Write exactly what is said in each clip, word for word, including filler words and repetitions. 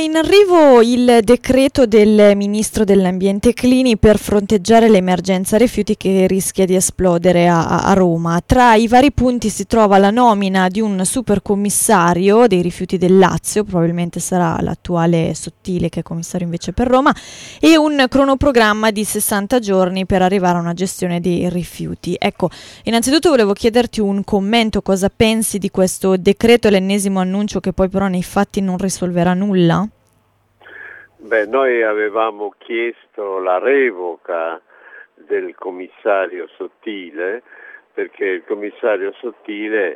in arrivo il decreto del Ministro dell'Ambiente Clini per fronteggiare l'emergenza rifiuti che rischia di esplodere a, a Roma. Tra i vari punti si trova la nomina di un supercommissario dei rifiuti del Lazio, probabilmente sarà l'attuale Sottile che è commissario invece per Roma, e un cronoprogramma di sessanta giorni per arrivare a una gestione dei rifiuti. Ecco, innanzitutto volevo chiederti un commento, cosa pensi di questo decreto, l'ennesimo annuncio che poi però nei fatti non risolverà nulla? Beh, noi avevamo chiesto la revoca del commissario Sottile perché il commissario Sottile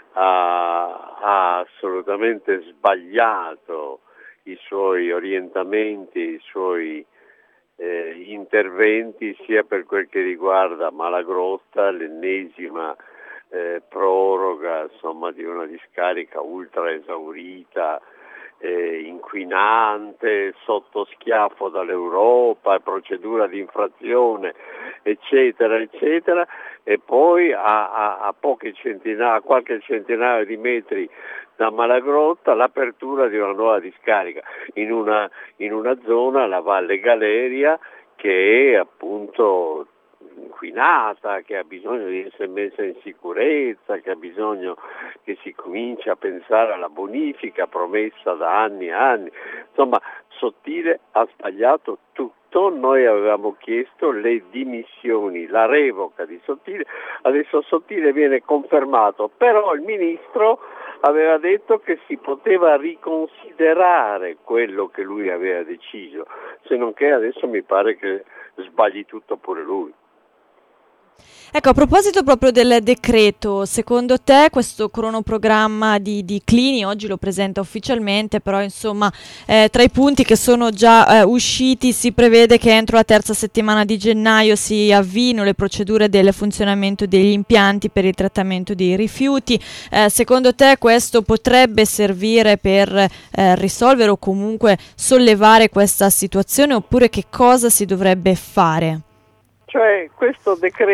ha, ha assolutamente sbagliato i suoi orientamenti, i suoi eh, interventi sia per quel che riguarda Malagrotta, l'ennesima eh, proroga insomma di una discarica ultra esaurita, Eh, inquinante, sotto schiaffo dall'Europa, procedura di infrazione, eccetera, eccetera, e poi a, a, a poche centinaia, a qualche centinaio di metri da Malagrotta l'apertura di una nuova discarica in una, in una zona, la Valle Galeria, che è appunto inquinata, che ha bisogno di essere messa in sicurezza, che ha bisogno che si cominci a pensare alla bonifica promessa da anni e anni. Insomma, Sottile ha sbagliato tutto, noi avevamo chiesto le dimissioni, la revoca di Sottile, adesso Sottile viene confermato, però il ministro aveva detto che si poteva riconsiderare quello che lui aveva deciso, se non che adesso mi pare che sbagli tutto pure lui. Ecco, a proposito proprio del decreto, secondo te questo cronoprogramma di, di Clini oggi lo presenta ufficialmente, però insomma eh, tra i punti che sono già eh, usciti si prevede che entro la terza settimana di gennaio si avviino le procedure del funzionamento degli impianti per il trattamento dei rifiuti. Eh, secondo te questo potrebbe servire per eh, risolvere o comunque sollevare questa situazione, oppure che cosa si dovrebbe fare? Cioè questo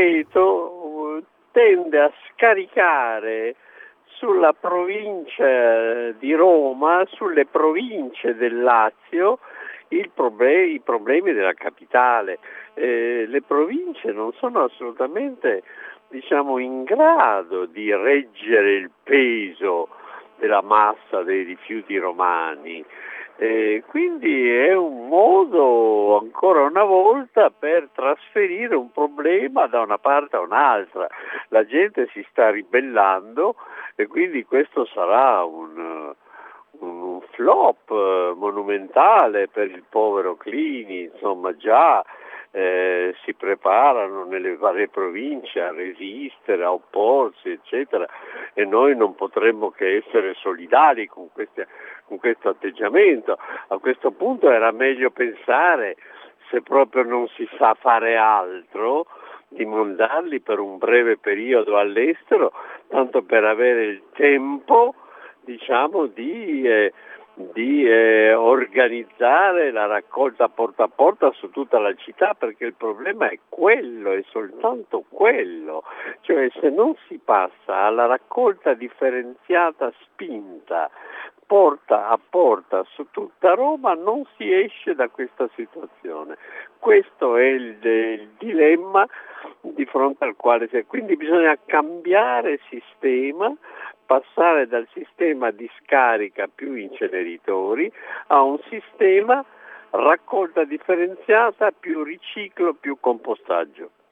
decreto tende a scaricare sulla provincia di Roma, sulle province del Lazio, il proble- i problemi della capitale. Eh, le province non sono assolutamente, diciamo, in grado di reggere il peso della massa dei rifiuti romani. Eh, quindi è un modo ancora una volta per trasferire un problema da una parte a un'altra. La gente si sta ribellando e quindi questo sarà un, un flop monumentale per il povero Clini, insomma già eh, si preparano nelle varie province a resistere, a opporsi, eccetera, e noi non potremmo che essere solidali con queste con questo atteggiamento. A questo punto era meglio pensare, se proprio non si sa fare altro, di mandarli per un breve periodo all'estero, tanto per avere il tempo, diciamo, di, eh, di eh, organizzare la raccolta porta a porta su tutta la città, perché il problema è quello, è soltanto quello. Cioè, se non si passa alla raccolta differenziata spinta, porta a porta su tutta Roma, non si esce da questa situazione. Questo è il, il dilemma di fronte al quale si è. Quindi bisogna cambiare sistema, passare dal sistema di scarica più inceneritori a un sistema raccolta differenziata più riciclo più compostaggio.